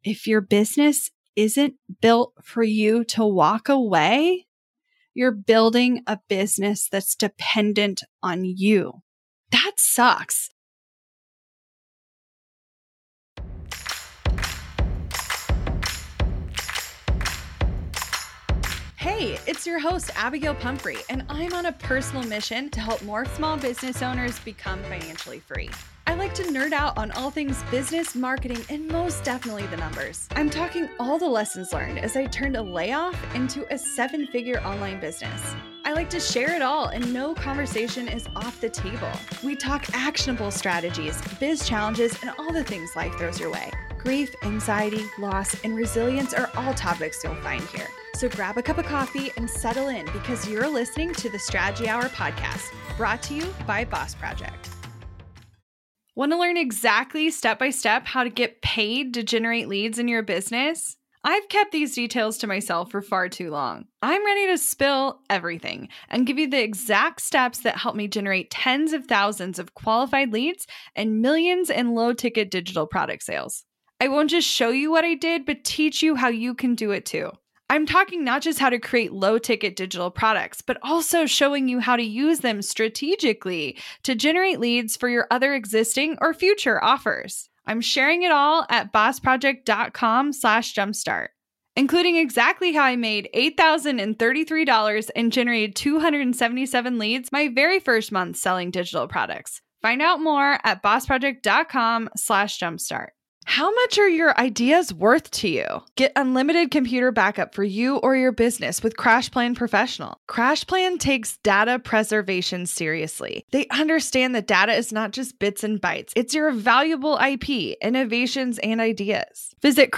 If your business isn't built for you to walk away, you're building a business that's dependent on you. That sucks. Hey, it's your host, Abigail Pumphrey, and I'm on a personal mission to help more small business owners become financially free. I like to nerd out on all things business, marketing, and most definitely the numbers. I'm talking all the lessons learned as I turned a layoff into a 7-figure online business. I like to share it all, and no conversation is off the table. We talk actionable strategies, biz challenges, and all the things life throws your way. Grief, anxiety, loss, and resilience are all topics you'll find here. So grab a cup of coffee and settle in because you're listening to the Strategy Hour podcast, brought to you by Boss Project. Want to learn exactly step-by-step how to get paid to generate leads in your business? I've kept these details to myself for far too long. I'm ready to spill everything and give you the exact steps that help me generate tens of thousands of qualified leads and millions in low-ticket digital product sales. I won't just show you what I did, but teach you how you can do it too. I'm talking not just how to create low-ticket digital products, but also showing you how to use them strategically to generate leads for your other existing or future offers. I'm sharing it all at bossproject.com/jumpstart, including exactly how I made $8,033 and generated 277 leads my very first month selling digital products. Find out more at bossproject.com/jumpstart. How much are your ideas worth to you? Get unlimited computer backup for you or your business with CrashPlan Professional. CrashPlan takes data preservation seriously. They understand that data is not just bits and bytes. It's your valuable IP, innovations, and ideas. Visit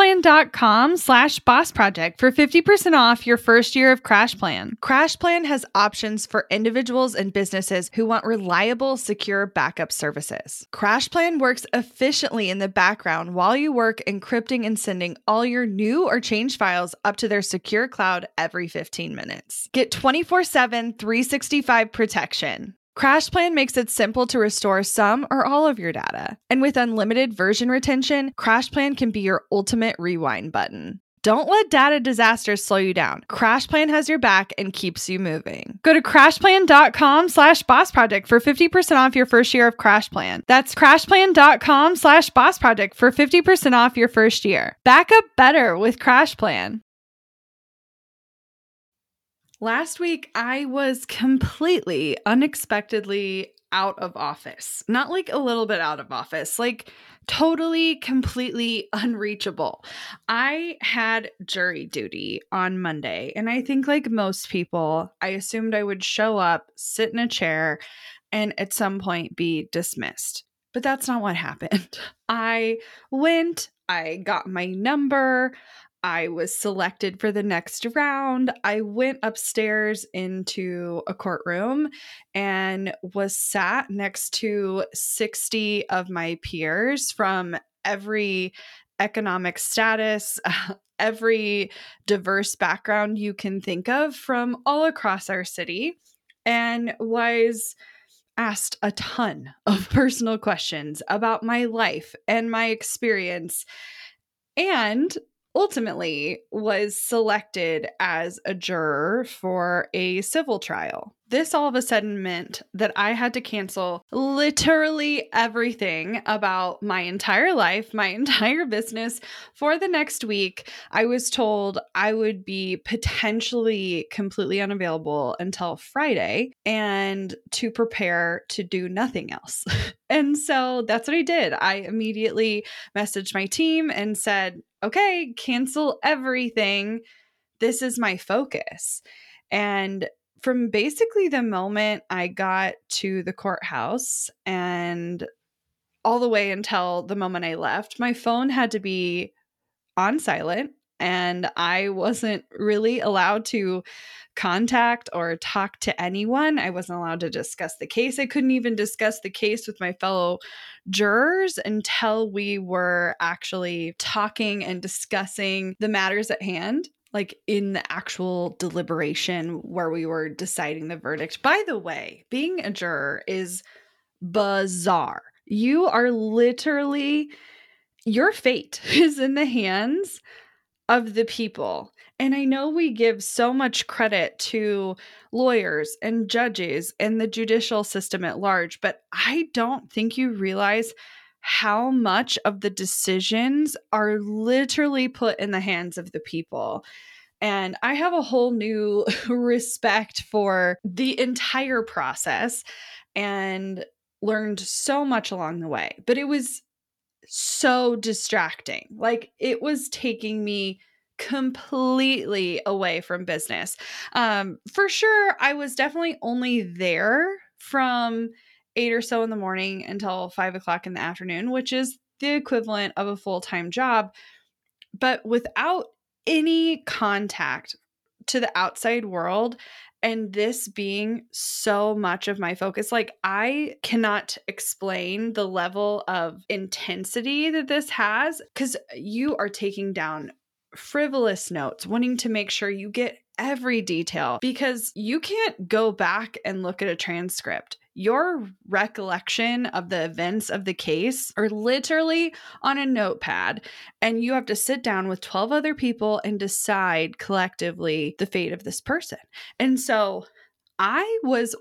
crashplan.com/bossproject for 50% off your first year of CrashPlan. CrashPlan has options for individuals and businesses who want reliable, secure backup services. CrashPlan works efficiently in the background while you work, encrypting and sending all your new or changed files up to their secure cloud every 15 minutes. Get 24/7, 365 protection. CrashPlan makes it simple to restore some or all of your data. And with unlimited version retention, CrashPlan can be your ultimate rewind button. Don't let data disasters slow you down. CrashPlan has your back and keeps you moving. Go to crashplan.com/bossproject for 50% off your first year of CrashPlan. That's crashplan.com/bossproject for 50% off your first year. Back up better with CrashPlan. Last week, I was completely unexpectedly out of office. Not like a little bit out of office, like totally, completely unreachable. I had jury duty on Monday, and I think like most people, I assumed I would show up, sit in a chair, and at some point be dismissed. But that's not what happened. I went, I got my number, I was selected for the next round. I went upstairs into a courtroom and was sat next to 60 of my peers from every economic status, every diverse background you can think of from all across our city, and was asked a ton of personal questions about my life and my experience, and ultimately was selected as a juror for a civil trial. This all of a sudden meant that I had to cancel literally everything about my entire life, my entire business for the next week. I was told I would be potentially completely unavailable until Friday and to prepare to do nothing else. And so that's what I did. I immediately messaged my team and said, okay, cancel everything. This is my focus. And from basically the moment I got to the courthouse and all the way until the moment I left, my phone had to be on silent, and I wasn't really allowed to contact or talk to anyone. I wasn't allowed to discuss the case. I couldn't even discuss the case with my fellow jurors until we were actually talking and discussing the matters at hand, like in the actual deliberation where we were deciding the verdict. By the way, being a juror is bizarre. You are literally your fate is in the hands of the people. And I know we give so much credit to lawyers and judges and the judicial system at large, but I don't think you realize how much of the decisions are literally put in the hands of the people. And I have a whole new respect for the entire process and learned so much along the way. But it was so distracting. Like it was taking me completely away from business. For sure, I was definitely only there from 8 or so in the morning until 5 o'clock in the afternoon, which is the equivalent of a full time job, but without any contact to the outside world. And this being so much of my focus, like I cannot explain the level of intensity that this has because you are taking down frivolous notes, wanting to make sure you get every detail because you can't go back and look at a transcript. Your recollection of the events of the case are literally on a notepad, and you have to sit down with 12 other people and decide collectively the fate of this person. And so I was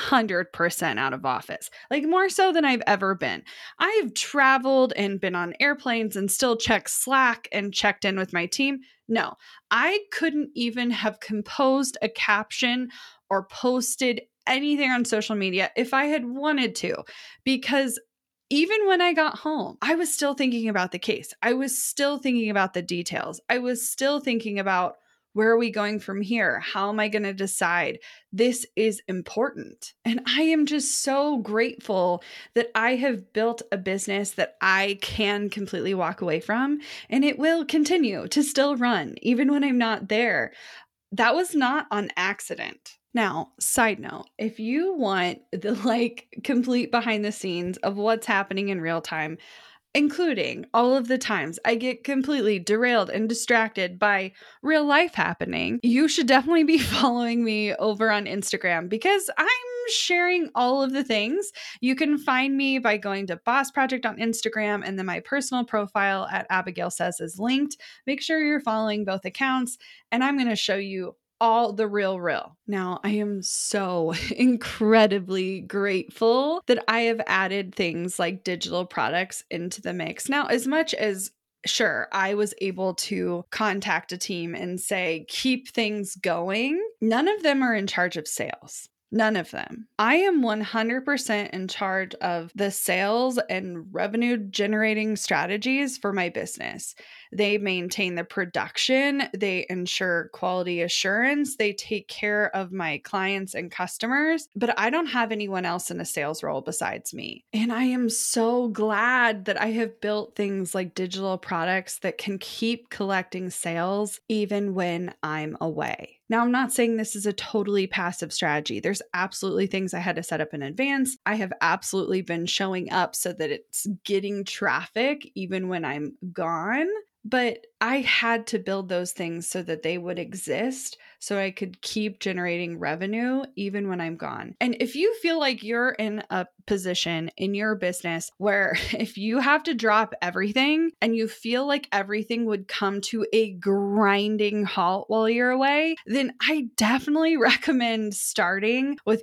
100% out of office, like more so than I've ever been. I've traveled and been on airplanes and still checked Slack and checked in with my team. No, I couldn't even have composed a caption or posted anything on social media if I had wanted to, because even when I got home, I was still thinking about the case. I was still thinking about the details. I was still thinking about where are we going from here? How am I going to decide? This is important. And I am just so grateful that I have built a business that I can completely walk away from, and it will continue to still run even when I'm not there. That was not on accident. Now, side note, if you want the complete behind the scenes of what's happening in real time, including all of the times I get completely derailed and distracted by real life happening, you should definitely be following me over on Instagram because I'm sharing all of the things. You can find me by going to Boss Project on Instagram, and then my personal profile at Abigail Says is linked. Make sure you're following both accounts, and I'm going to show you all the real. Now, I am so incredibly grateful that I have added things like digital products into the mix. Now, as much as sure, I was able to contact a team and say, keep things going, none of them are in charge of sales. None of them. I am 100% in charge of the sales and revenue generating strategies for my business. They maintain the production, they ensure quality assurance, they take care of my clients and customers, but I don't have anyone else in a sales role besides me. And I am so glad that I have built things like digital products that can keep collecting sales even when I'm away. Now, I'm not saying this is a totally passive strategy. There's absolutely things I had to set up in advance. I have absolutely been showing up so that it's getting traffic even when I'm gone. But I had to build those things so that they would exist so I could keep generating revenue even when I'm gone. And if you feel like you're in a position in your business where if you have to drop everything and you feel like everything would come to a grinding halt while you're away, then I definitely recommend starting with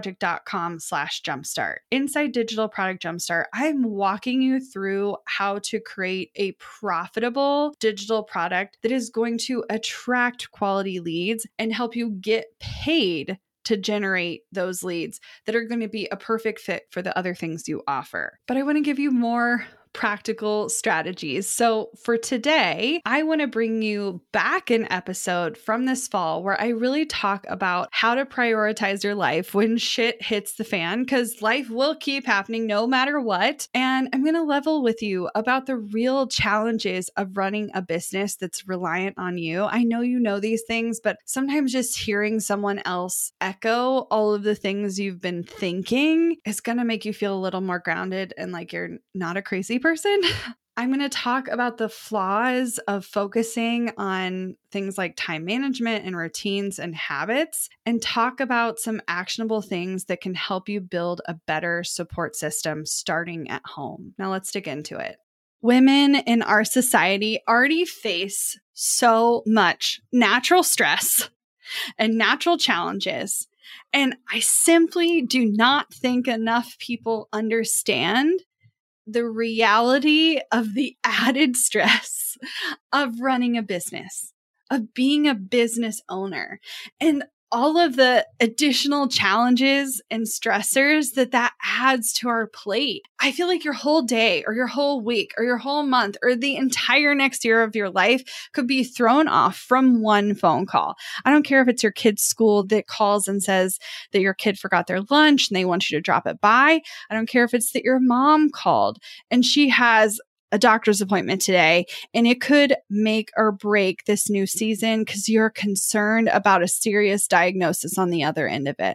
bossproject.com/jumpstart. Inside Digital Product Jumpstart, I'm walking you through how to create a profitable digital product that is going to attract quality leads and help you get paid to generate those leads that are going to be a perfect fit for the other things you offer. But I want to give you more practical strategies. So for today, I want to bring you back an episode from this fall where I really talk about how to prioritize your life when shit hits the fan, because life will keep happening no matter what. And I'm going to level with you about the real challenges of running a business that's reliant on you. I know you know these things, but sometimes just hearing someone else echo all of the things you've been thinking is going to make you feel a little more grounded and like you're not a crazy person. I'm going to talk about the flaws of focusing on things like time management and routines and habits, and talk about some actionable things that can help you build a better support system starting at home. Now let's dig into it. Women in our society already face so much natural stress and natural challenges. And I simply do not think enough people understand the reality of the added stress of running a business, of being a business owner, and all of the additional challenges and stressors that adds to our plate. I feel like your whole day or your whole week or your whole month or the entire next year of your life could be thrown off from one phone call. I don't care if it's your kid's school that calls and says that your kid forgot their lunch and they want you to drop it by. I don't care if it's that your mom called and she has a doctor's appointment today, and it could make or break this new season because you're concerned about a serious diagnosis on the other end of it.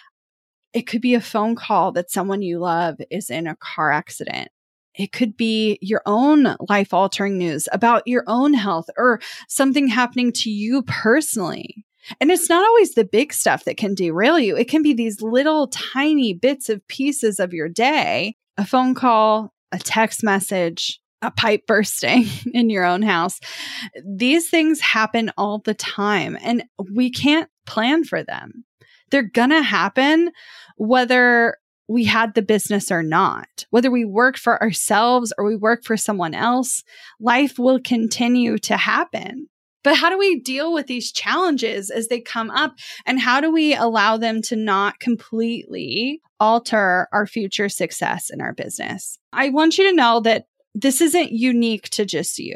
It could be a phone call that someone you love is in a car accident. It could be your own life-altering news about your own health or something happening to you personally. And it's not always the big stuff that can derail you. It can be these little tiny bits of pieces of your day, a phone call, a text message, a pipe bursting in your own house. These things happen all the time, and we can't plan for them. They're going to happen whether we had the business or not, whether we work for ourselves or we work for someone else. Life will continue to happen. But how do we deal with these challenges as they come up? And how do we allow them to not completely alter our future success in our business? I want you to know that this isn't unique to just you.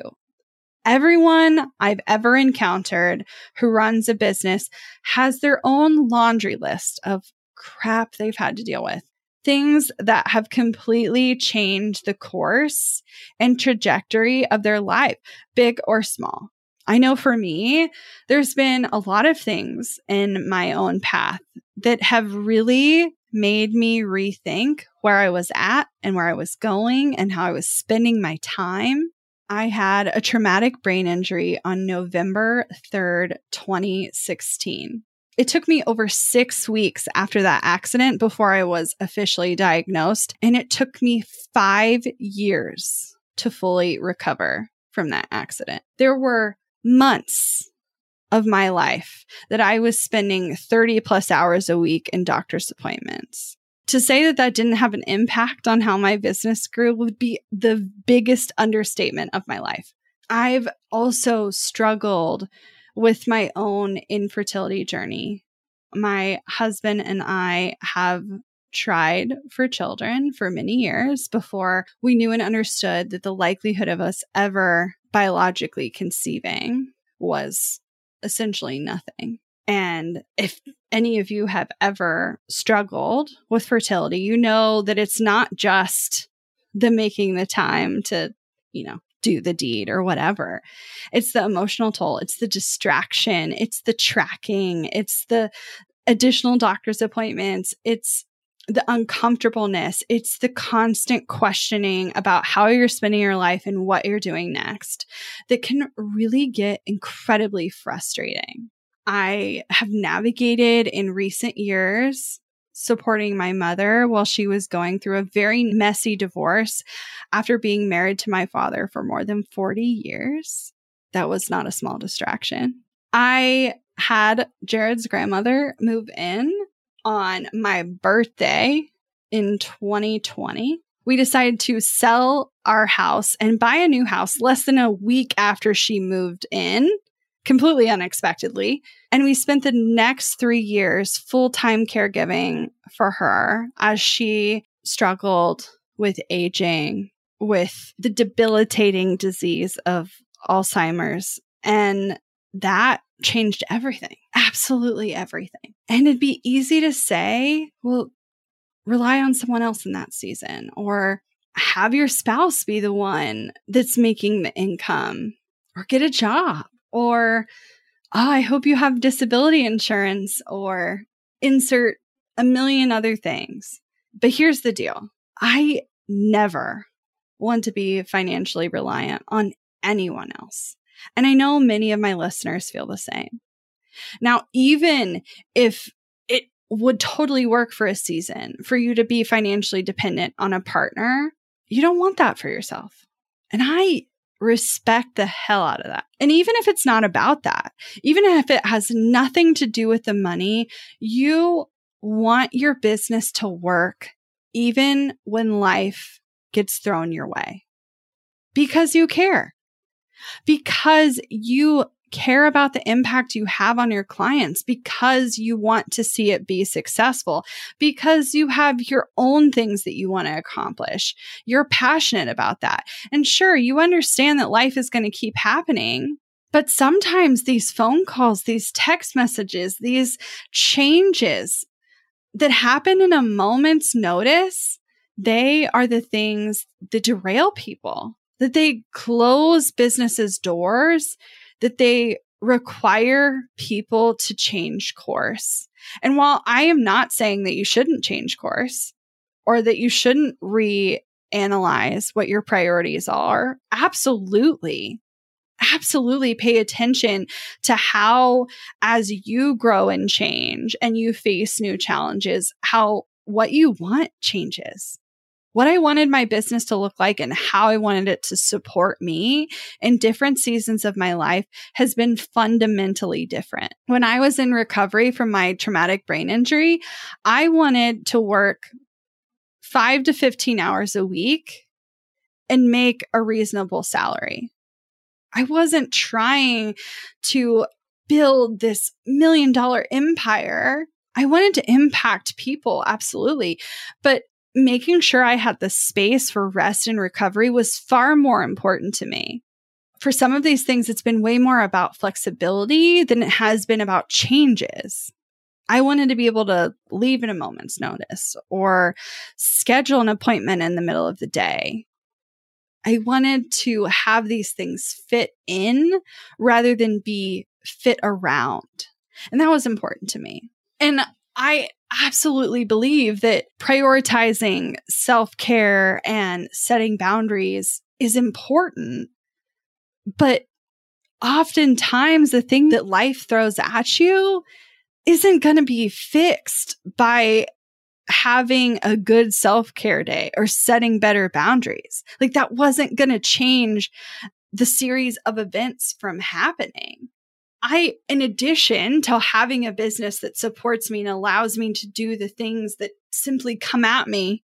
Everyone I've ever encountered who runs a business has their own laundry list of crap they've had to deal with. Things that have completely changed the course and trajectory of their life, big or small. I know for me, there's been a lot of things in my own path that have really made me rethink where I was at and where I was going and how I was spending my time. I had a traumatic brain injury on November 3rd, 2016. It took me over 6 weeks after that accident before I was officially diagnosed, and it took me 5 years to fully recover from that accident. There were months of my life that I was spending 30 plus hours a week in doctor's appointments. To say that didn't have an impact on how my business grew would be the biggest understatement of my life. I've also struggled with my own infertility journey. My husband and I have tried for children for many years before we knew and understood that the likelihood of us ever biologically conceiving was essentially nothing. And if any of you have ever struggled with fertility, you know that it's not just the making the time to, do the deed or whatever. It's the emotional toll. It's the distraction. It's the tracking. It's the additional doctor's appointments. It's the uncomfortableness. It's the constant questioning about how you're spending your life and what you're doing next that can really get incredibly frustrating. I have navigated in recent years supporting my mother while she was going through a very messy divorce after being married to my father for more than 40 years. That was not a small distraction. I had Jared's grandmother move in on my birthday in 2020. We decided to sell our house and buy a new house less than a week after she moved in, completely unexpectedly. And we spent the next 3 years full-time caregiving for her as she struggled with aging, with the debilitating disease of Alzheimer's. And that changed everything, absolutely everything. And it'd be easy to say, well, rely on someone else in that season, or have your spouse be the one that's making the income, or get a job, or, I hope you have disability insurance, or insert a million other things. But here's the deal. I never want to be financially reliant on anyone else. And I know many of my listeners feel the same. Now, even if it would totally work for a season for you to be financially dependent on a partner, you don't want that for yourself. And I respect the hell out of that. And even if it's not about that, even if it has nothing to do with the money, you want your business to work even when life gets thrown your way because you care, because you care about the impact you have on your clients, because you want to see it be successful, because you have your own things that you want to accomplish. You're passionate about that. And sure, you understand that life is going to keep happening, but sometimes these phone calls, these text messages, these changes that happen in a moment's notice, they are the things that derail people, that they close businesses' doors, that they require people to change course. And while I am not saying that you shouldn't change course or that you shouldn't reanalyze what your priorities are, absolutely pay attention to how, as you grow and change and you face new challenges, how what you want changes. What I wanted my business to look like and how I wanted it to support me in different seasons of my life has been fundamentally different. When I was in recovery from my traumatic brain injury, I wanted to work 5 to 15 hours a week and make a reasonable salary. I wasn't trying to build this $1 million empire. I wanted to impact people, absolutely. But making sure I had the space for rest and recovery was far more important to me. For some of these things, it's been way more about flexibility than it has been about changes. I wanted to be able to leave at a moment's notice or schedule an appointment in the middle of the day. I wanted to have these things fit in rather than be fit around. And that was important to me. And I absolutely believe that prioritizing self-care and setting boundaries is important. But oftentimes the thing that life throws at you isn't going to be fixed by having a good self-care day or setting better boundaries. Like that wasn't going to change the series of events from happening. In addition to having a business that supports me and allows me to do the things that simply come at me,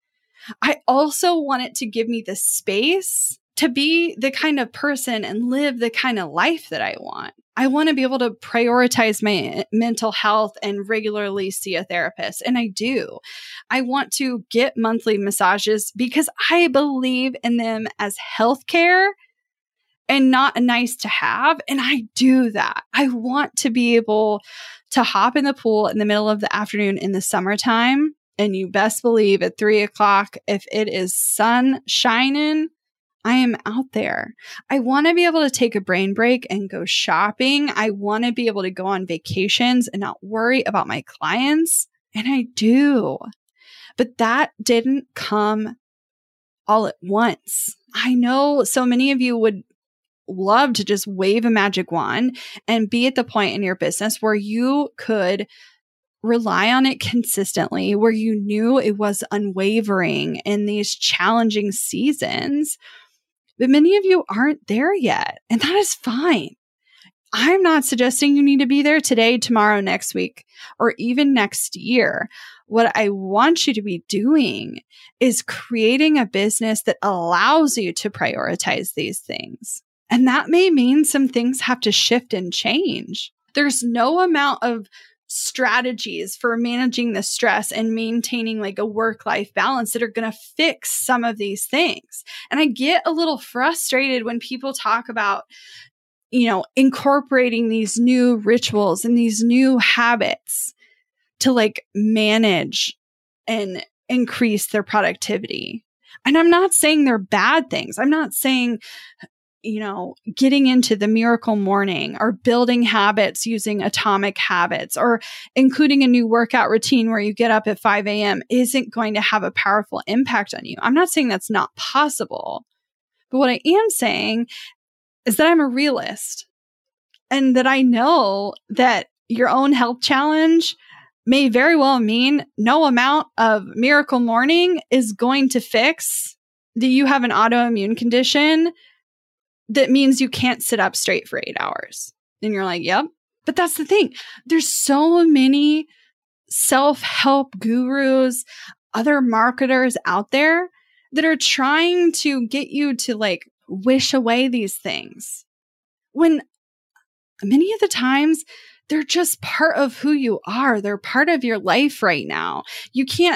I also want it to give me the space to be the kind of person and live the kind of life that I want. I want to be able to prioritize my mental health and regularly see a therapist. And I do. I want to get monthly massages because I believe in them as healthcare and not a nice to have. And I do that. I want to be able to hop in the pool in the middle of the afternoon in the summertime. And you best believe at 3:00, if it is sun shining, I am out there. I want to be able to take a brain break and go shopping. I want to be able to go on vacations and not worry about my clients. And I do. But that didn't come all at once. I know so many of you would love to just wave a magic wand and be at the point in your business where you could rely on it consistently, where you knew it was unwavering in these challenging seasons. But many of you aren't there yet, and that is fine. I'm not suggesting you need to be there today, tomorrow, next week, or even next year. What I want you to be doing is creating a business that allows you to prioritize these things. And that may mean some things have to shift and change. There's no amount of strategies for managing the stress and maintaining like a work-life balance that are going to fix some of these things. And I get a little frustrated when people talk about, incorporating these new rituals and these new habits to like manage and increase their productivity. And I'm not saying they're bad things. I'm not saying getting into the miracle morning or building habits using atomic habits or including a new workout routine where you get up at 5 a.m. isn't going to have a powerful impact on you. I'm not saying that's not possible. But what I am saying is that I'm a realist and that I know that your own health challenge may very well mean no amount of miracle morning is going to fix that you have an autoimmune condition that means you can't sit up straight for 8 hours. And you're like, yep. But that's the thing. There's so many self-help gurus, other marketers out there that are trying to get you to like wish away these things, when many of the times they're just part of who you are. They're part of your life right now. You can't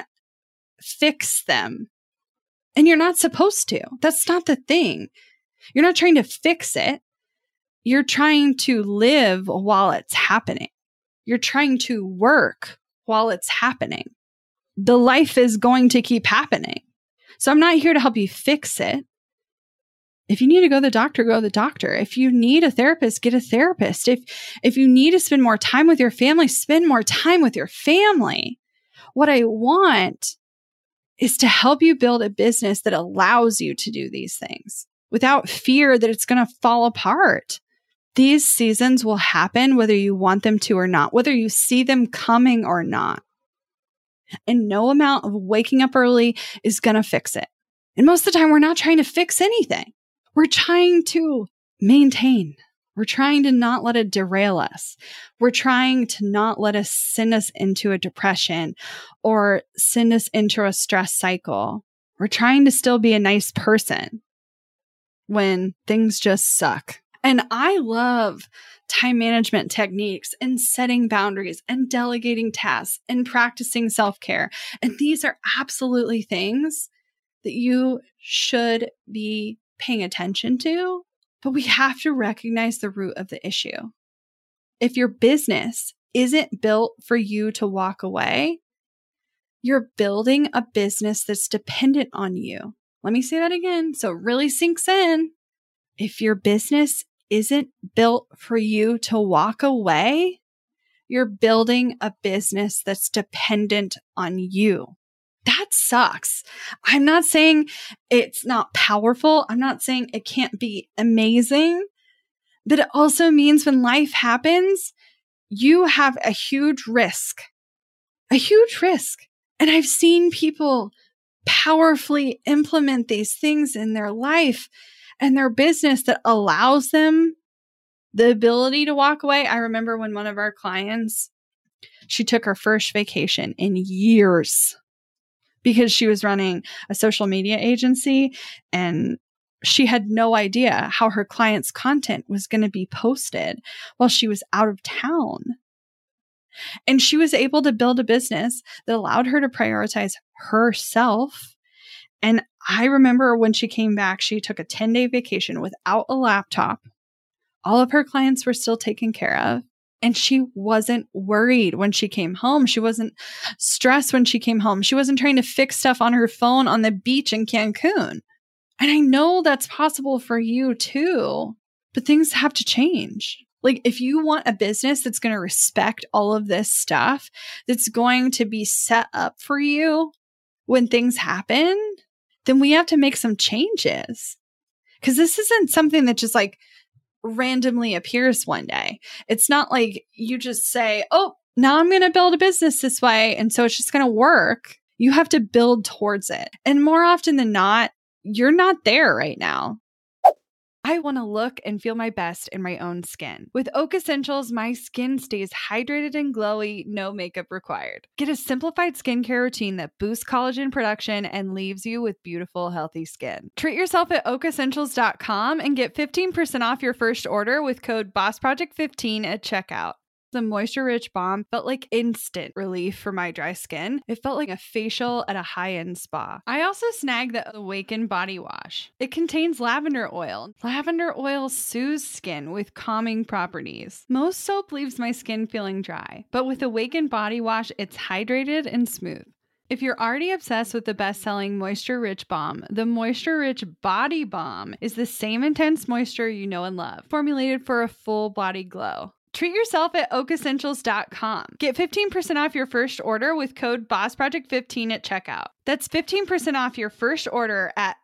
fix them, and you're not supposed to. That's not the thing. You're not trying to fix it. You're trying to live while it's happening. You're trying to work while it's happening. The life is going to keep happening. So I'm not here to help you fix it. If you need to go to the doctor, go to the doctor. If you need a therapist, get a therapist. If you need to spend more time with your family, spend more time with your family. What I want is to help you build a business that allows you to do these things without fear that it's going to fall apart. These seasons will happen whether you want them to or not, whether you see them coming or not. And no amount of waking up early is going to fix it. And most of the time, we're not trying to fix anything. We're trying to maintain. We're trying to not let it derail us. We're trying to not let us send us into a depression or send us into a stress cycle. We're trying to still be a nice person when things just suck. And I love time management techniques and setting boundaries and delegating tasks and practicing self-care. And these are absolutely things that you should be paying attention to, but we have to recognize the root of the issue. If your business isn't built for you to walk away, you're building a business that's dependent on you. Let me say that again so it really sinks in. If your business isn't built for you to walk away, you're building a business that's dependent on you. That sucks. I'm not saying it's not powerful. I'm not saying it can't be amazing, but it also means when life happens, you have a huge risk. And I've seen people powerfully implement these things in their life and their business that allows them the ability to walk away. I remember when one of our clients, she took her first vacation in years because she was running a social media agency and she had no idea how her clients' content was going to be posted while she was out of town. And she was able to build a business that allowed her to prioritize herself. And I remember when she came back, she took a 10-day vacation without a laptop. All of her clients were still taken care of. And she wasn't worried when she came home. She wasn't stressed when she came home. She wasn't trying to fix stuff on her phone on the beach in Cancun. And I know that's possible for you too, but things have to change. Like if you want a business that's going to respect all of this stuff, that's going to be set up for you when things happen, then we have to make some changes. Because this isn't something that just like randomly appears one day. It's not like you just say, oh, now I'm going to build a business this way. And so it's just going to work. You have to build towards it. And more often than not, you're not there right now. I want to look and feel my best in my own skin. With Oak Essentials, my skin stays hydrated and glowy, no makeup required. Get a simplified skincare routine that boosts collagen production and leaves you with beautiful, healthy skin. Treat yourself at oakessentials.com and get 15% off your first order with code BOSSPROJECT15 at checkout. The Moisture Rich Balm felt like instant relief for my dry skin. It felt like a facial at a high-end spa. I also snagged the Awaken Body Wash. It contains lavender oil. Lavender oil soothes skin with calming properties. Most soap leaves my skin feeling dry, but with Awaken Body Wash, it's hydrated and smooth. If you're already obsessed with the best-selling Moisture Rich Balm, the Moisture Rich Body Balm is the same intense moisture you know and love, formulated for a full body glow. Treat yourself at oakessentials.com. Get 15% off your first order with code BOSSPROJECT15 at checkout. That's 15% off your first order at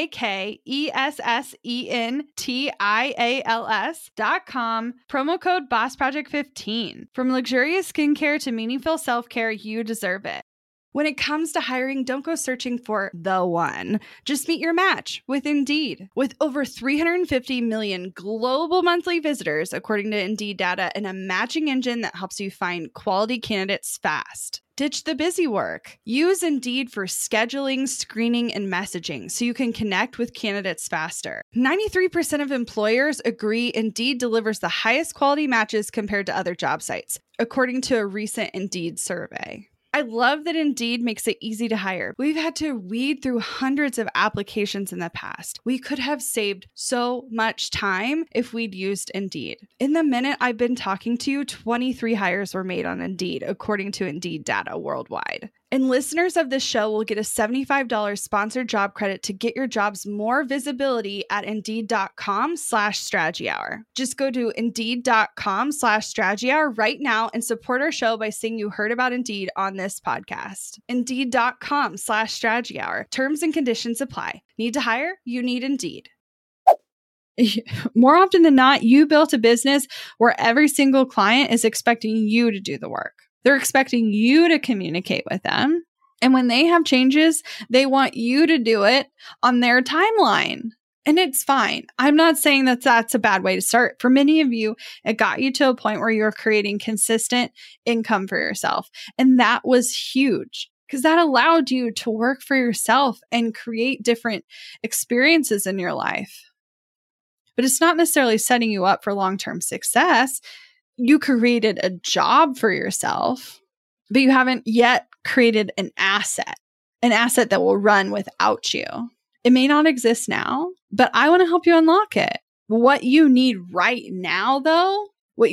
oakessentials.com. Promo code BOSSPROJECT15. From luxurious skincare to meaningful self-care, you deserve it. When it comes to hiring, don't go searching for the one. Just meet your match with Indeed. With over 350 million global monthly visitors, according to Indeed data, and a matching engine that helps you find quality candidates fast. Ditch the busy work. Use Indeed for scheduling, screening, and messaging so you can connect with candidates faster. 93% of employers agree Indeed delivers the highest quality matches compared to other job sites, according to a recent Indeed survey. I love that Indeed makes it easy to hire. We've had to weed through hundreds of applications in the past. We could have saved so much time if we'd used Indeed. In the minute I've been talking to you, 23 hires were made on Indeed, according to Indeed data worldwide. And listeners of this show will get a $75 sponsored job credit to get your jobs more visibility at Indeed.com/Strategy Hour. Just go to Indeed.com/Strategy Hour right now and support our show by saying you heard about Indeed on this podcast. Indeed.com/Strategy Hour. Terms and conditions apply. Need to hire? You need Indeed. More often than not, you built a business where every single client is expecting you to do the work. They're expecting you to communicate with them. And when they have changes, they want you to do it on their timeline. And it's fine. I'm not saying that that's a bad way to start. For many of you, it got you to a point where you're creating consistent income for yourself. And that was huge because that allowed you to work for yourself and create different experiences in your life. But it's not necessarily setting you up for long-term success. You created a job for yourself, but you haven't yet created an asset that will run without you. It may not exist now, but I want to help you unlock it. What you need right now, though,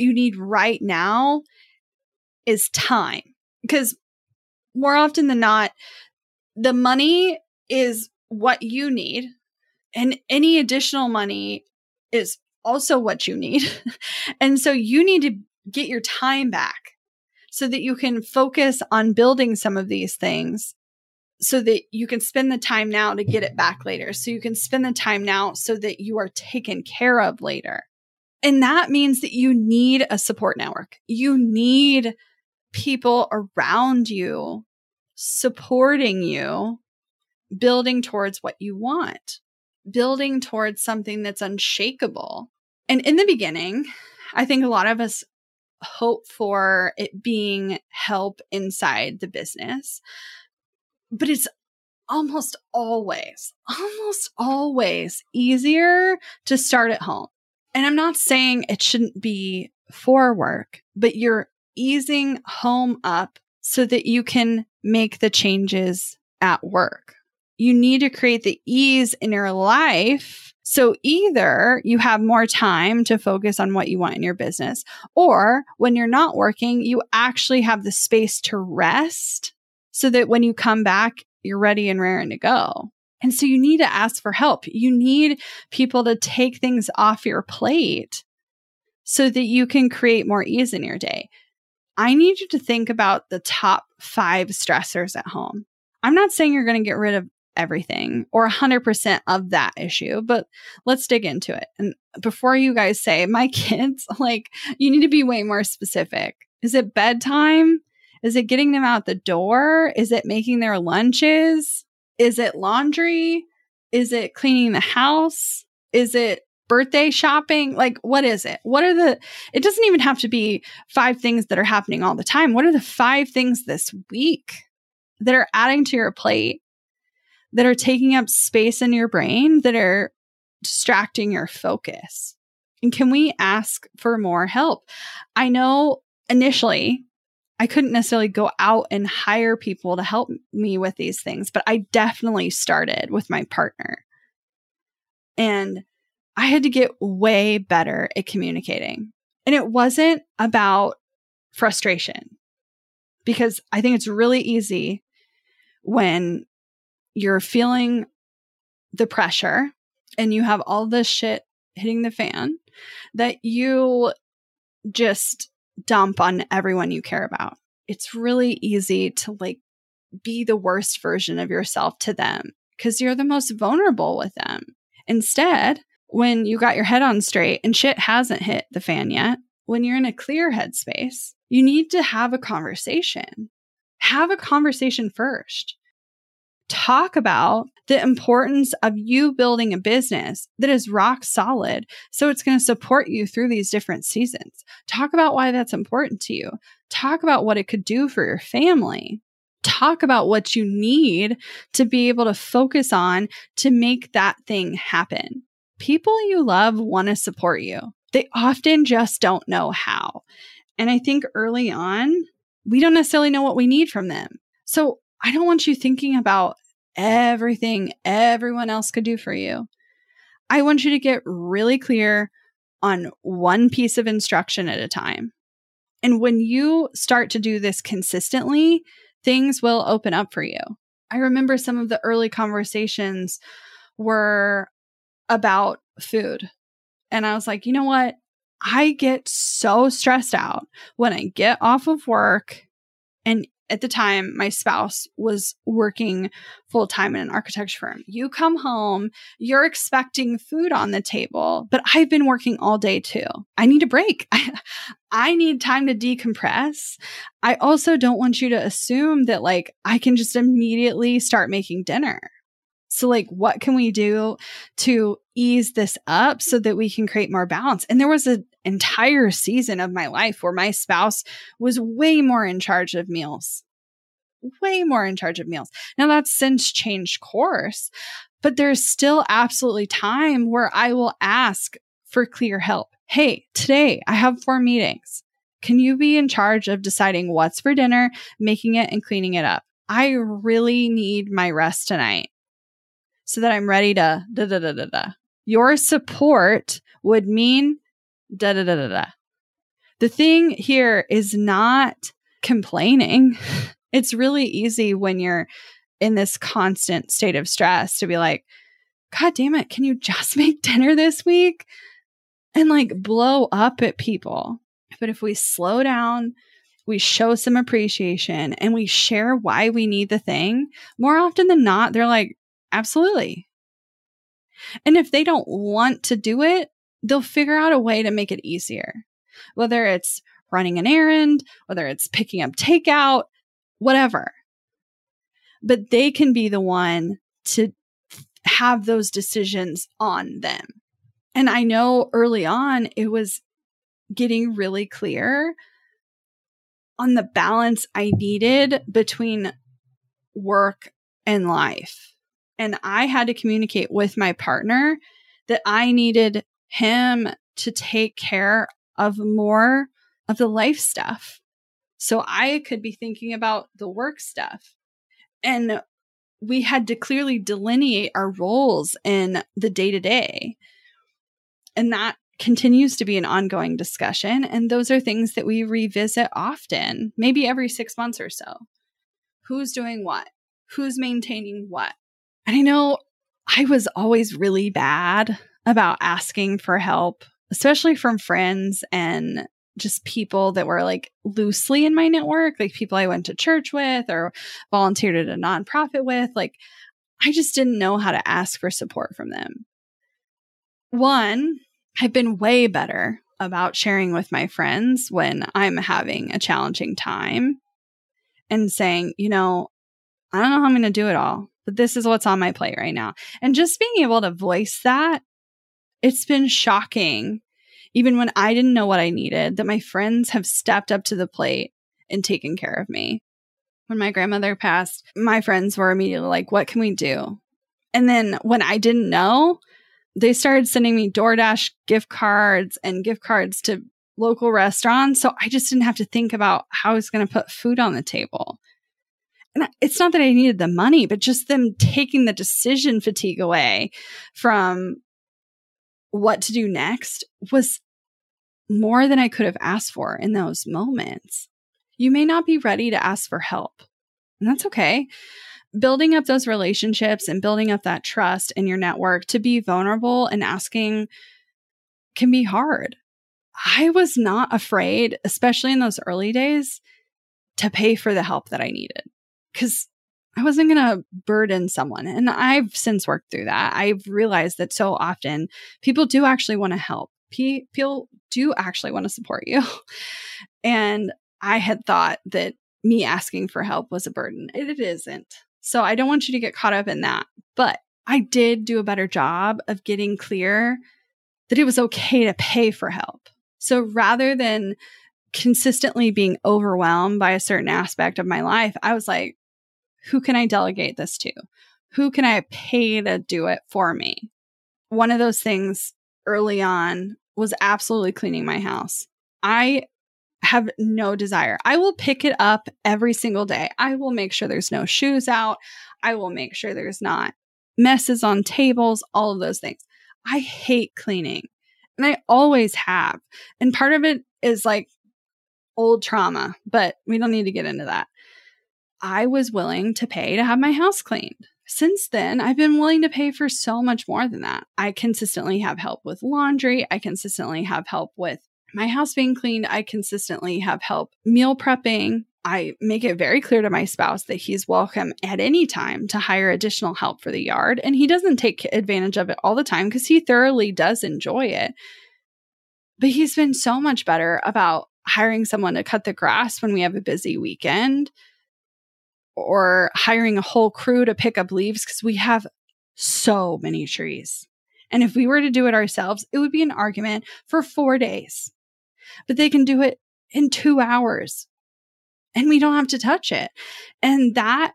is time. Because more often than not, the money is what you need, and any additional money is also what you need. And so you need to get your time back so that you can focus on building some of these things so that you can spend the time now to get it back later. So you can spend the time now so that you are taken care of later. And that means that you need a support network. You need people around you supporting you, building towards what you want, building towards something that's unshakable. And in the beginning, I think a lot of us hope for it being help inside the business, but it's almost always easier to start at home. And I'm not saying it shouldn't be for work, but you're easing home up so that you can make the changes at work. You need to create the ease in your life. So either you have more time to focus on what you want in your business, or when you're not working, you actually have the space to rest so that when you come back, you're ready and raring to go. And so you need to ask for help. You need people to take things off your plate so that you can create more ease in your day. I need you to think about the top 5 stressors at home. I'm not saying you're going to get rid of everything or 100% of that issue, but let's dig into it. And before you guys say, my kids, you need to be way more specific. Is it bedtime? Is it getting them out the door? Is it making their lunches? Is it laundry? Is it cleaning the house? Is it birthday shopping? What is it? It doesn't even have to be 5 things that are happening all the time. What are the 5 things this week that are adding to your plate, that are taking up space in your brain, that are distracting your focus? And can we ask for more help? I know initially I couldn't necessarily go out and hire people to help me with these things, but I definitely started with my partner. And I had to get way better at communicating. And it wasn't about frustration, because I think it's really easy when you're feeling the pressure and you have all this shit hitting the fan that you just dump on everyone you care about. It's really easy to be the worst version of yourself to them because you're the most vulnerable with them. Instead, when you got your head on straight and shit hasn't hit the fan yet, when you're in a clear headspace, you need to have a conversation. Have a conversation first. Talk about the importance of you building a business that is rock solid, so it's going to support you through these different seasons. Talk about why that's important to you. Talk about what it could do for your family. Talk about what you need to be able to focus on to make that thing happen. People you love want to support you. They often just don't know how. And I think early on, we don't necessarily know what we need from them. So I don't want you thinking about everything everyone else could do for you. I want you to get really clear on one piece of instruction at a time. And when you start to do this consistently, things will open up for you. I remember some of the early conversations were about food. And I was like, you know what? I get so stressed out when I get off of work. And at the time, my spouse was working full time in an architecture firm. You come home, you're expecting food on the table, but I've been working all day too. I need a break. I need time to decompress. I also don't want you to assume that like I can just immediately start making dinner. So like, what can we do to ease this up so that we can create more balance? And there was an entire season of my life where my spouse was way more in charge of meals, Now that's since changed course, but there's still absolutely time where I will ask for clear help. Hey, today I have 4 meetings. Can you be in charge of deciding what's for dinner, making it and cleaning it up? I really need my rest tonight, so that I'm ready to da-da-da-da-da. Your support would mean da-da-da-da-da. The thing here is not complaining. It's really easy when you're in this constant state of stress to be like, God damn it, can you just make dinner this week? And like blow up at people. But if we slow down, we show some appreciation, and we share why we need the thing, more often than not, they're like, absolutely. And if they don't want to do it, they'll figure out a way to make it easier. Whether it's running an errand, whether it's picking up takeout, whatever. But they can be the one to have those decisions on them. And I know early on, it was getting really clear on the balance I needed between work and life. And I had to communicate with my partner that I needed him to take care of more of the life stuff, so I could be thinking about the work stuff. And we had to clearly delineate our roles in the day-to-day. And that continues to be an ongoing discussion. And those are things that we revisit often, maybe every 6 months or so. Who's doing what? Who's maintaining what? And I know I was always really bad about asking for help, especially from friends and just people that were like loosely in my network, like people I went to church with or volunteered at a nonprofit with. Like, I just didn't know how to ask for support from them. One, I've been way better about sharing with my friends when I'm having a challenging time and saying, you know, I don't know how I'm going to do it all, but this is what's on my plate right now. And just being able to voice that, it's been shocking, even when I didn't know what I needed, that my friends have stepped up to the plate and taken care of me. When my grandmother passed, my friends were immediately like, what can we do? And then when I didn't know, they started sending me DoorDash gift cards and gift cards to local restaurants. So I just didn't have to think about how I was going to put food on the table. And it's not that I needed the money, but just them taking the decision fatigue away from what to do next was more than I could have asked for in those moments. You may not be ready to ask for help, and that's okay. Building up those relationships and building up that trust in your network to be vulnerable and asking can be hard. I was not afraid, especially in those early days, to pay for the help that I needed because I wasn't going to burden someone. And I've since worked through that. I've realized that so often people do actually want to help. People do actually want to support you. And I had thought that me asking for help was a burden. It isn't. So I don't want you to get caught up in that. But I did do a better job of getting clear that it was okay to pay for help. So rather than consistently being overwhelmed by a certain aspect of my life, I was like, who can I delegate this to? Who can I pay to do it for me? One of those things early on was absolutely cleaning my house. I have no desire. I will pick it up every single day. I will make sure there's no shoes out. I will make sure there's not messes on tables, all of those things. I hate cleaning, and I always have. And part of it is like old trauma, but we don't need to get into that. I was willing to pay to have my house cleaned. Since then, I've been willing to pay for so much more than that. I consistently have help with laundry. I consistently have help with my house being cleaned. I consistently have help meal prepping. I make it very clear to my spouse that he's welcome at any time to hire additional help for the yard. And he doesn't take advantage of it all the time because he thoroughly does enjoy it. But he's been so much better about hiring someone to cut the grass when we have a busy weekend, or hiring a whole crew to pick up leaves because we have so many trees. And if we were to do it ourselves, it would be an argument for 4 days. But they can do it in 2 hours and we don't have to touch it. And that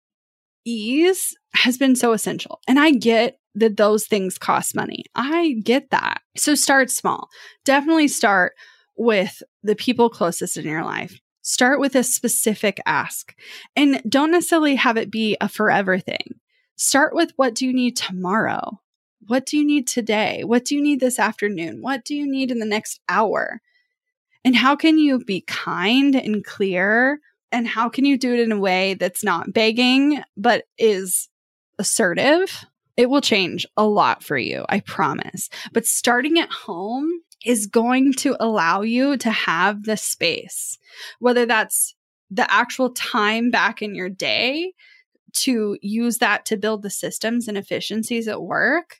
ease has been so essential. And I get that those things cost money. I get that. So start small. Definitely start with the people closest in your life. Start with a specific ask, and don't necessarily have it be a forever thing. Start with, what do you need tomorrow? What do you need today? What do you need this afternoon? What do you need in the next hour? And how can you be kind and clear? And how can you do it in a way that's not begging, but is assertive? It will change a lot for you, I promise. But starting at home is going to allow you to have the space, whether that's the actual time back in your day to use that to build the systems and efficiencies at work,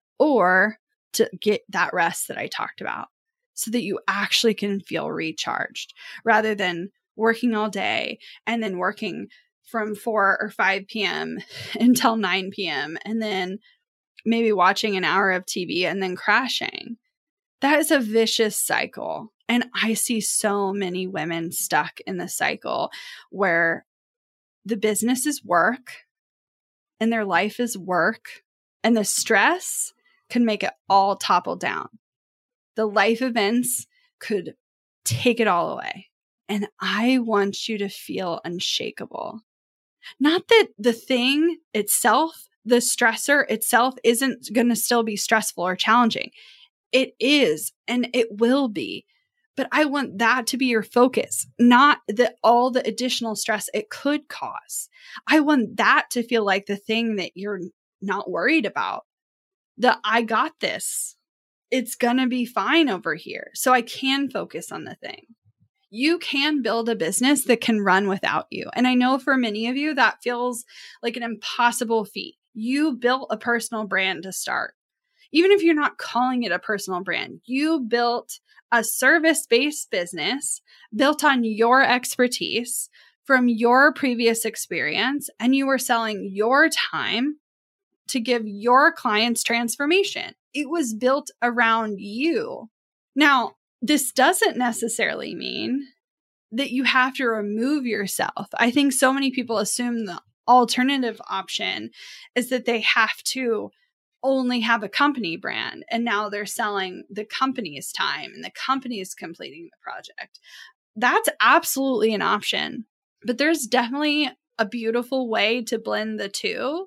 or to get that rest that I talked about so that you actually can feel recharged rather than working all day and then working from 4 or 5 p.m. until 9 p.m. and then maybe watching an hour of TV and then crashing. That is a vicious cycle. And I see so many women stuck in the cycle where the business is work and their life is work, and the stress can make it all topple down. The life events could take it all away. And I want you to feel unshakable. Not that the thing itself, the stressor itself, isn't going to still be stressful or challenging. It is, and it will be. But I want that to be your focus, not all the additional stress it could cause. I want that to feel like the thing that you're not worried about. That I got this. It's going to be fine over here. So I can focus on the thing. You can build a business that can run without you. And I know for many of you, that feels like an impossible feat. You built a personal brand to start. Even if you're not calling it a personal brand, you built a service-based business built on your expertise from your previous experience, and you were selling your time to give your clients transformation. It was built around you. Now, this doesn't necessarily mean that you have to remove yourself. I think so many people assume the alternative option is that they have to only have a company brand, and now they're selling the company's time and the company is completing the project. That's absolutely an option, but there's definitely a beautiful way to blend the two.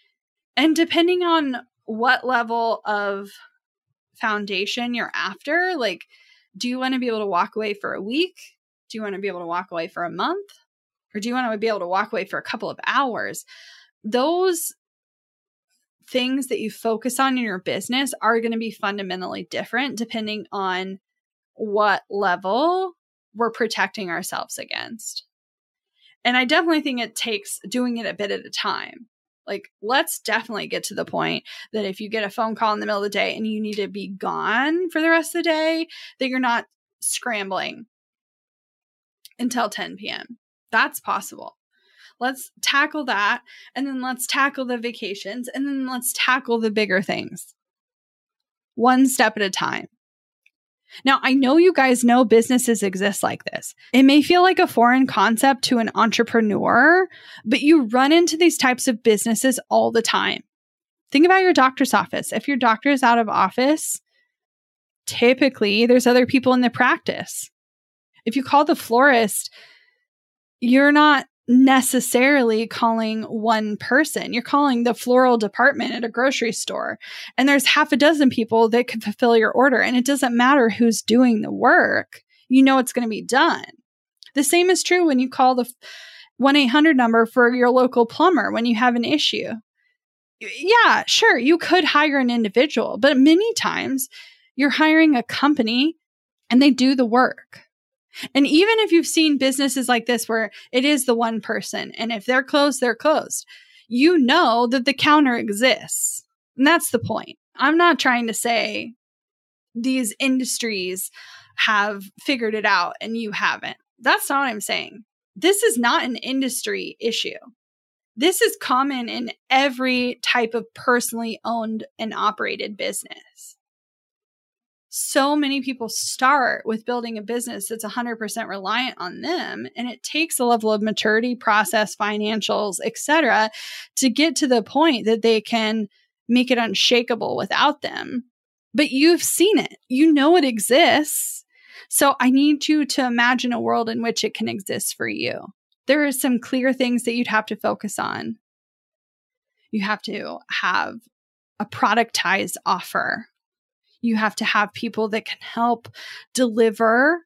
And depending on what level of foundation you're after, like, do you want to be able to walk away for a week? Do you want to be able to walk away for a month? Or do you want to be able to walk away for a couple of hours? Those things that you focus on in your business are going to be fundamentally different depending on what level we're protecting ourselves against. And I definitely think it takes doing it a bit at a time. Like, let's definitely get to the point that if you get a phone call in the middle of the day and you need to be gone for the rest of the day, that you're not scrambling until 10 p.m. That's possible. Let's tackle that. And then let's tackle the vacations. And then let's tackle the bigger things. One step at a time. Now, I know you guys know businesses exist like this. It may feel like a foreign concept to an entrepreneur, but you run into these types of businesses all the time. Think about your doctor's office. If your doctor is out of office, typically there's other people in the practice. If you call the florist, you're not necessarily calling one person. You're calling the floral department at a grocery store. And there's half a dozen people that could fulfill your order. And it doesn't matter who's doing the work. You know it's going to be done. The same is true when you call the 1-800 number for your local plumber when you have an issue. Yeah, sure, you could hire an individual, but many times you're hiring a company and they do the work. And even if you've seen businesses like this where it is the one person, and if they're closed, they're closed, you know that the counter exists. And that's the point. I'm not trying to say these industries have figured it out and you haven't. That's not what I'm saying. This is not an industry issue. This is common in every type of personally owned and operated business. So many people start with building a business that's 100% reliant on them. And it takes a level of maturity, process, financials, etc., to get to the point that they can make it unshakable without them. But you've seen it. You know it exists. So I need you to imagine a world in which it can exist for you. There are some clear things that you'd have to focus on. You have to have a productized offer. You have to have people that can help deliver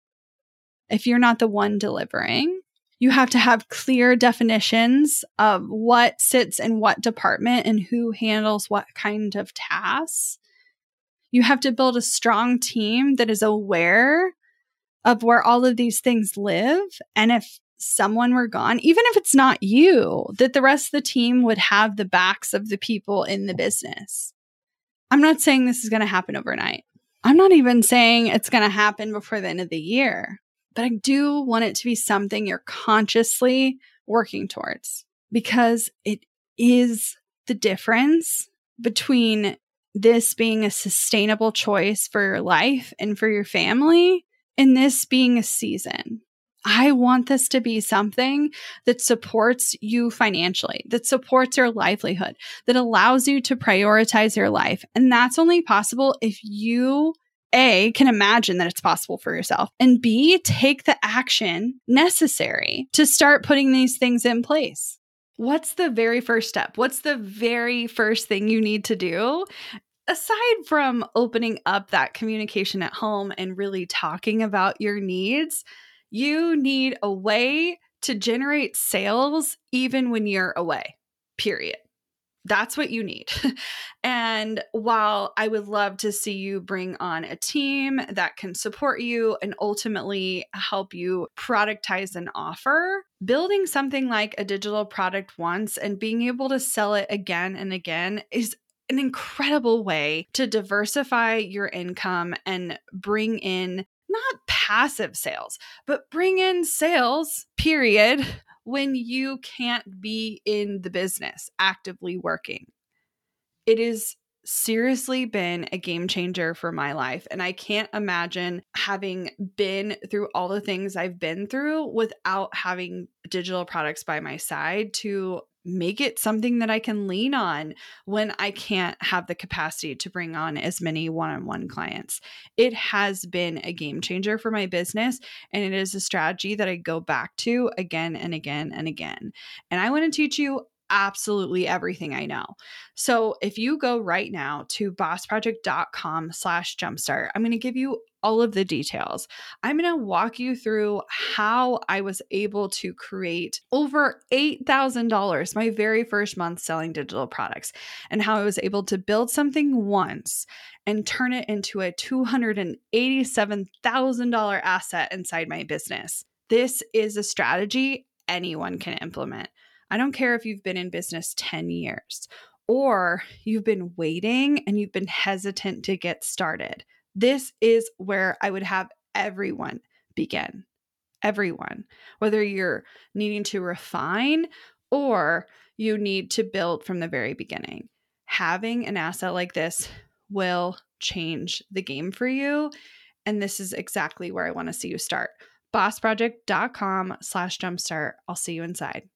if you're not the one delivering. You have to have clear definitions of what sits in what department and who handles what kind of tasks. You have to build a strong team that is aware of where all of these things live. And if someone were gone, even if it's not you, that the rest of the team would have the backs of the people in the business. I'm not saying this is going to happen overnight. I'm not even saying it's going to happen before the end of the year, but I do want it to be something you're consciously working towards, because it is the difference between this being a sustainable choice for your life and for your family and this being a season. I want this to be something that supports you financially, that supports your livelihood, that allows you to prioritize your life. And that's only possible if you, A, can imagine that it's possible for yourself, and B, take the action necessary to start putting these things in place. What's the very first step? What's the very first thing you need to do? Aside from opening up that communication at home and really talking about your needs, you need a way to generate sales even when you're away, period. That's what you need. And while I would love to see you bring on a team that can support you and ultimately help you productize an offer, building something like a digital product once and being able to sell it again and again is an incredible way to diversify your income and bring in not passive sales, but bring in sales, period, when you can't be in the business actively working. It has seriously been a game changer for my life. And I can't imagine having been through all the things I've been through without having digital products by my side to make it something that I can lean on when I can't have the capacity to bring on as many one-on-one clients. It has been a game changer for my business, and it is a strategy that I go back to again and again and again. And I want to teach you absolutely everything I know. So if you go right now to bossproject.com/jumpstart, I'm going to give you all of the details. I'm going to walk you through how I was able to create over $8,000 my very first month selling digital products, and how I was able to build something once and turn it into a $287,000 asset inside my business. This is a strategy anyone can implement. I don't care if you've been in business 10 years or you've been waiting and you've been hesitant to get started. This is where I would have everyone begin. everyone, whether you're needing to refine or you need to build from the very beginning. Having an asset like this will change the game for you. And this is exactly where I want to see you start. bossproject.com/jumpstart. I'll see you inside.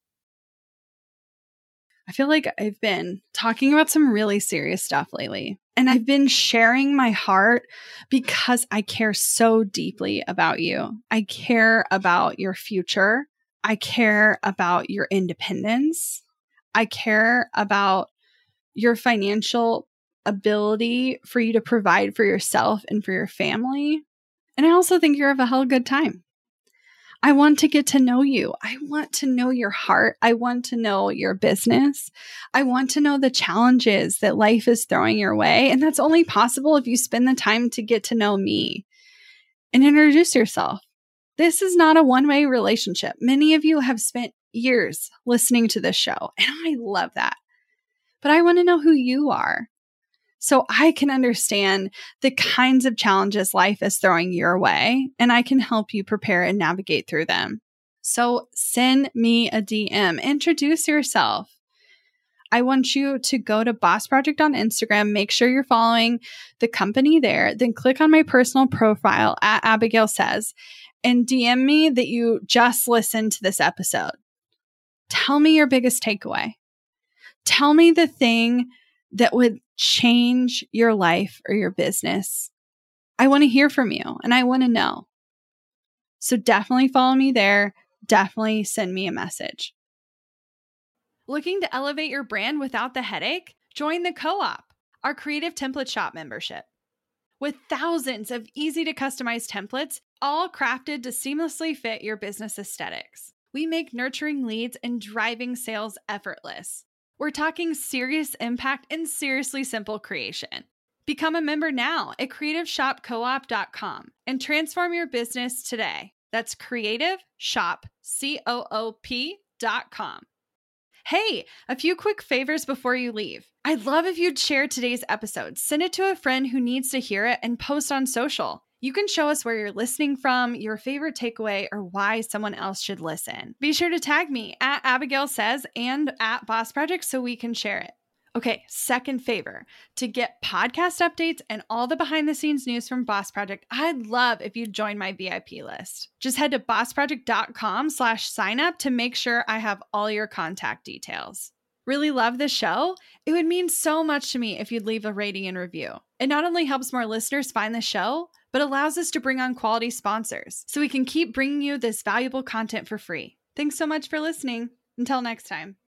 I feel like I've been talking about some really serious stuff lately, and I've been sharing my heart because I care so deeply about you. I care about your future. I care about your independence. I care about your financial ability for you to provide for yourself and for your family. And I also think you're of a hell good time. I want to get to know you. I want to know your heart. I want to know your business. I want to know the challenges that life is throwing your way. And that's only possible if you spend the time to get to know me and introduce yourself. This is not a one-way relationship. Many of you have spent years listening to this show, and I love that. But I want to know who you are, so I can understand the kinds of challenges life is throwing your way, and I can help you prepare and navigate through them. So send me a DM, introduce yourself. I want you to go to Boss Project on Instagram, make sure you're following the company there, then click on my personal profile at Abigail Says and DM me that you just listened to this episode. Tell me your biggest takeaway. Tell me the thing that would change your life or your business. I want to hear from you and I want to know. So definitely follow me there. Definitely send me a message. Looking to elevate your brand without the headache? Join the Co-op, our creative template shop membership. With thousands of easy to customize templates, all crafted to seamlessly fit your business aesthetics, we make nurturing leads and driving sales effortless. We're talking serious impact and seriously simple creation. Become a member now at creativeshopcoop.com and transform your business today. That's creativeshopcoop.com. Hey, a few quick favors before you leave. I'd love if you'd share today's episode, send it to a friend who needs to hear it, and post on social. You can show us where you're listening from, your favorite takeaway, or why someone else should listen. Be sure to tag me at Abigail Says and at Boss Project so we can share it. Okay, second favor. To get podcast updates and all the behind the scenes news from Boss Project, I'd love if you'd join my VIP list. Just head to bossproject.com/sign up to make sure I have all your contact details. Really love the show? It would mean so much to me if you'd leave a rating and review. It not only helps more listeners find the show, but allows us to bring on quality sponsors so we can keep bringing you this valuable content for free. Thanks so much for listening. Until next time.